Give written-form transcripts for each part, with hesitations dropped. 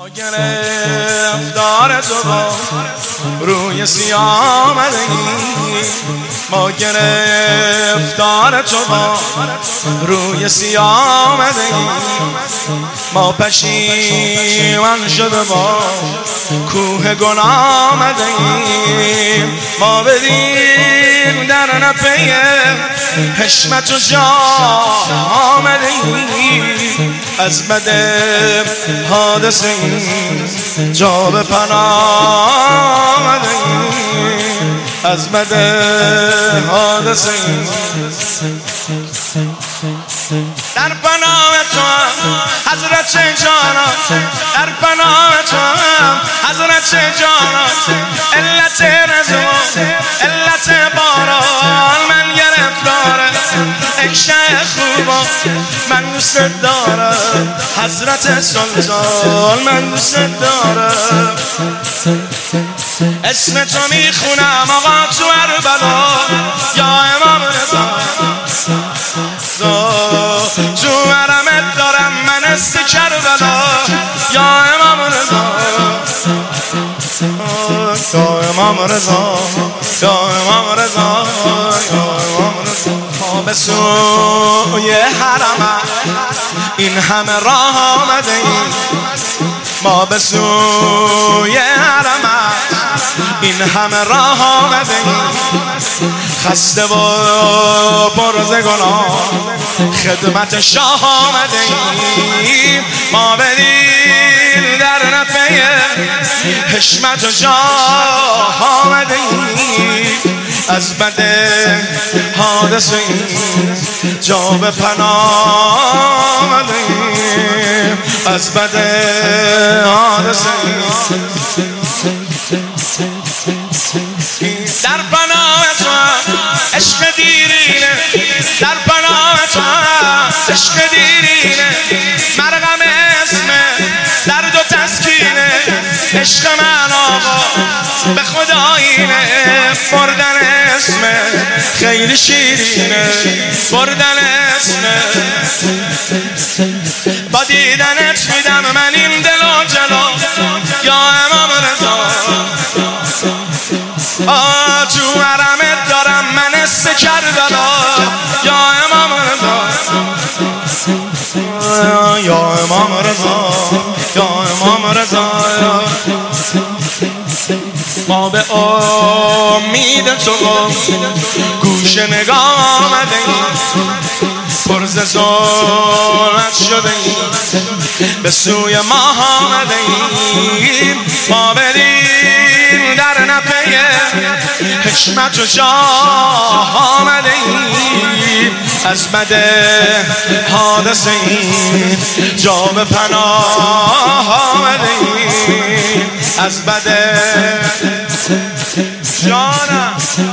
ما گرفتار تو با روی سیاه آمدگی، ما گرفتار تو با روی سیاه آمدگی، ما پشیمان شده با کوه گناه آمدگی، ما بدیم در نپی حشمت و جاه آمدگی، از بد حادثه این جا به پناه آمدگی، از بد حادثه این در پناه تو حضرت جانان، در پناه تو حضرت جانان، علت رضا علت باران من گرفتاره، ای شه خوبا من دوست دارم، حضرت سلطان من دوست دارم، اسم تو میخونم آقا تو کربلا، یا امام رضا تو حرمت دارم من است کربلا، یا امام رضا یا امام رضا یا امام رضا یا امام رضا، ما به سوی حرم این همه راه آمده ایم، ما به سوی حرم این همه راه آمده ایم، خسته و پرز گناه خدمت شاه آمده ایم، ما بدیم در نفی حشمت و جاه آمده ایم، از بد حادثه این جا به پناه آمده ایم، از بد حادثه این در پناه تو عشق دیرینه، در پناه تو عشق دیرینه، مرغم اسمه درد و تسکینه، عشق من آقا به خدایینه، بردن اسمه خیلی شیرینه، بردن اسمه با دیدنت میدم من این دل و جلا، یا امام رضا تو حرمت دارم من است کربلا، یا امام رضا یا امام رضا یا امام رضا، ما به امید تو گوش نگاه آمده ایم، پرز ظلمت شده ایم به سوی ما آمده ایم، ما بریم در نپی حشمت و جاه آمده ایم، از بد حادثه این جا به پناه آمده ایم، از بد جانم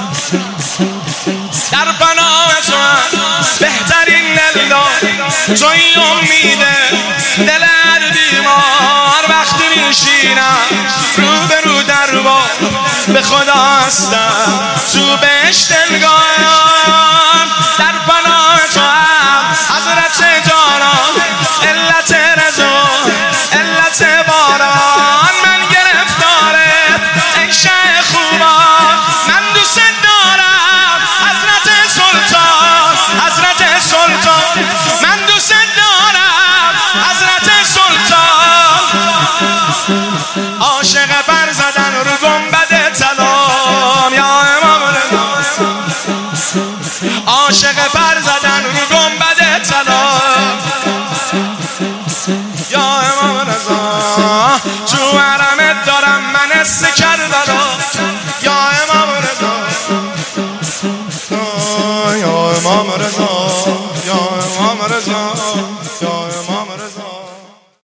در پناه تو بهترین دلدار توی امیده، دل هر بیمار وقتی میشینم رو به رو دربار به خدا هستم تو بهشت نگاهم، در پناه تو حضرت جانان علت رضا علت باران من گرفتاره، ای شه خوبا من دوست دارم، حضرت سلطان حضرت سلطان من دوست دارم، حضرت سلطان عاشق پر زدن رو گنبد طلا، یا امام رضا عاشق پر زدن رو گنبد طلا، یا امام رضا تو حرمت دارم من است کربلا، یا امام رضا یا امام رضا